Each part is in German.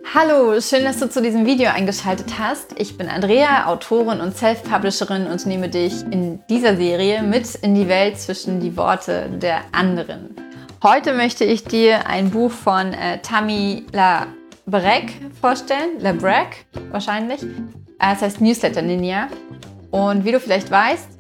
Hallo, schön, dass du zu diesem Video eingeschaltet hast. Ich bin Andrea, Autorin und Self-Publisherin und nehme dich in dieser Serie mit in die Welt zwischen die Worte der anderen. Heute möchte ich dir ein Buch von Tammy Labrecque vorstellen. Labrecque wahrscheinlich. Es heißt Newsletter Ninja. Und wie du vielleicht weißt,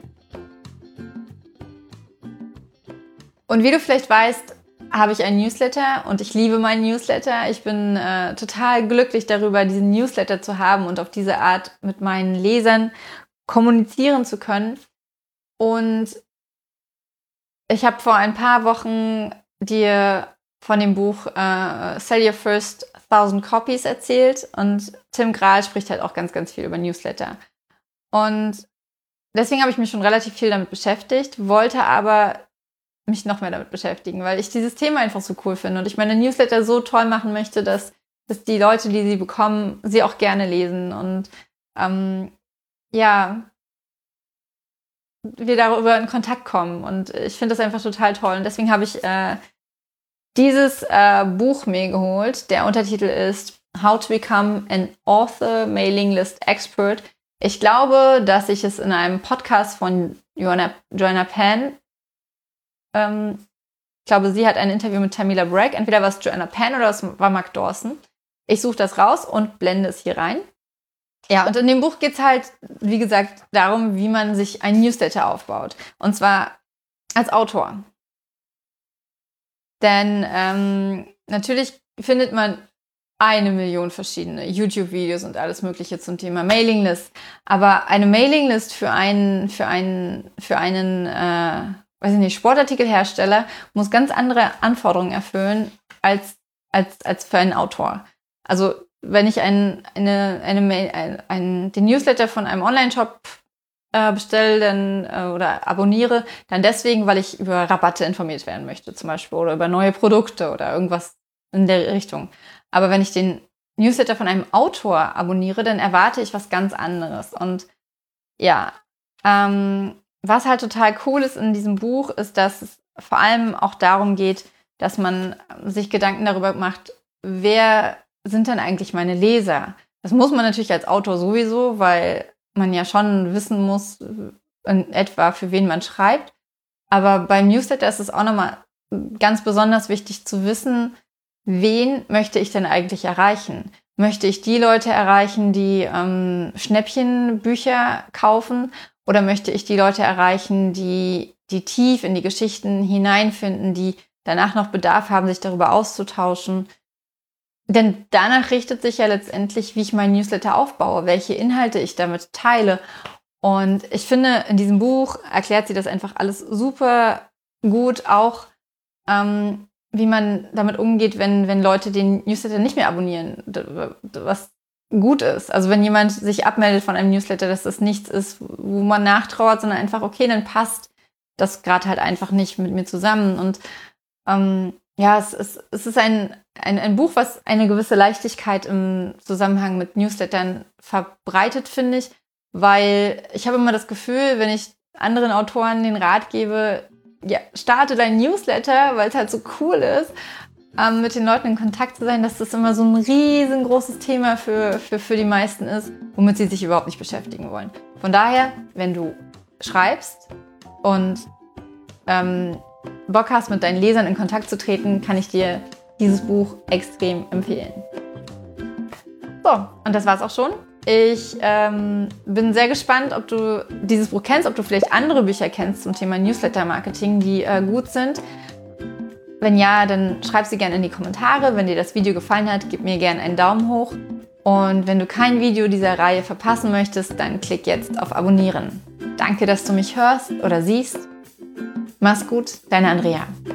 habe ich einen Newsletter und ich liebe meinen Newsletter. Ich bin total glücklich darüber, diesen Newsletter zu haben und auf diese Art mit meinen Lesern kommunizieren zu können. Und ich habe vor ein paar Wochen dir von dem Buch Sell Your First 1000 Copies erzählt und Tim Grahl spricht halt auch ganz, ganz viel über Newsletter. Und deswegen habe ich mich schon relativ viel damit beschäftigt, wollte aber mich noch mehr damit beschäftigen, weil ich dieses Thema einfach so cool finde und ich meine Newsletter so toll machen möchte, dass die Leute, die sie bekommen, sie auch gerne lesen und wir darüber in Kontakt kommen und ich finde das einfach total toll und deswegen habe ich dieses Buch mir geholt. Der Untertitel ist How to Become an Author Mailing List Expert. Ich glaube, dass ich es in einem Podcast von Joanna Penn, ich glaube, sie hat ein Interview mit Tammy Labrecque. Entweder war es Joanna Penn oder es war Mark Dawson. Ich suche das raus und blende es hier rein. Ja, und in dem Buch geht es halt, wie gesagt, darum, wie man sich ein Newsletter aufbaut. Und zwar als Autor. Denn natürlich findet man 1 Million verschiedene YouTube-Videos und alles Mögliche zum Thema Mailinglist. Aber eine Mailinglist für einen Sportartikelhersteller muss ganz andere Anforderungen erfüllen als für einen Autor. Also wenn ich den Newsletter von einem Online-Shop bestelle oder abonniere, dann deswegen, weil ich über Rabatte informiert werden möchte zum Beispiel oder über neue Produkte oder irgendwas in der Richtung. Aber wenn ich den Newsletter von einem Autor abonniere, dann erwarte ich was ganz anderes. Und ja, was halt total cool ist in diesem Buch, ist, dass es vor allem auch darum geht, dass man sich Gedanken darüber macht, wer sind denn eigentlich meine Leser? Das muss man natürlich als Autor sowieso, weil man ja schon wissen muss, in etwa für wen man schreibt. Aber beim Newsletter ist es auch nochmal ganz besonders wichtig zu wissen, wen möchte ich denn eigentlich erreichen? Möchte ich die Leute erreichen, die Schnäppchenbücher kaufen? Oder möchte ich die Leute erreichen, die tief in die Geschichten hineinfinden, die danach noch Bedarf haben, sich darüber auszutauschen? Denn danach richtet sich ja letztendlich, wie ich meinen Newsletter aufbaue, welche Inhalte ich damit teile. Und ich finde, in diesem Buch erklärt sie das einfach alles super gut, auch wie man damit umgeht, wenn Leute den Newsletter nicht mehr abonnieren, was gut ist. Also wenn jemand sich abmeldet von einem Newsletter, dass das nichts ist, wo man nachtrauert, sondern einfach, okay, dann passt das gerade halt einfach nicht mit mir zusammen. Und es ist ein Buch, was eine gewisse Leichtigkeit im Zusammenhang mit Newslettern verbreitet, finde ich, weil ich habe immer das Gefühl, wenn ich anderen Autoren den Rat gebe, ja, starte dein Newsletter, weil es halt so cool ist, mit den Leuten in Kontakt zu sein, dass das immer so ein riesengroßes Thema für die meisten ist, womit sie sich überhaupt nicht beschäftigen wollen. Von daher, wenn du schreibst und Bock hast, mit deinen Lesern in Kontakt zu treten, kann ich dir dieses Buch extrem empfehlen. So, und das war's auch schon. Ich bin sehr gespannt, ob du dieses Buch kennst, ob du vielleicht andere Bücher kennst zum Thema Newsletter-Marketing, die gut sind. Wenn ja, dann schreib sie gerne in die Kommentare. Wenn dir das Video gefallen hat, gib mir gerne einen Daumen hoch. Und wenn du kein Video dieser Reihe verpassen möchtest, dann klick jetzt auf Abonnieren. Danke, dass du mich hörst oder siehst. Mach's gut, deine Andrea.